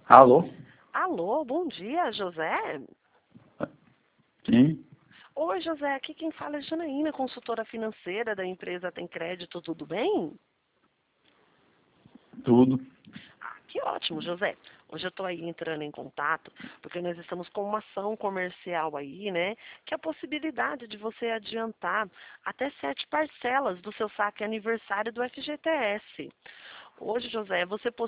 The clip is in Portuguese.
Alô? Alô, bom dia, José. Sim, Oi, José, aqui quem fala é Janaína, consultora financeira da empresa Tem Crédito, tudo bem? tudo. Que ótimo, José. Hoje eu estou aí entrando em contato, porque nós estamos com uma ação comercial aí, né? Que é a possibilidade de você adiantar até 7 parcelas do seu saque aniversário do FGTS. Hoje, José, você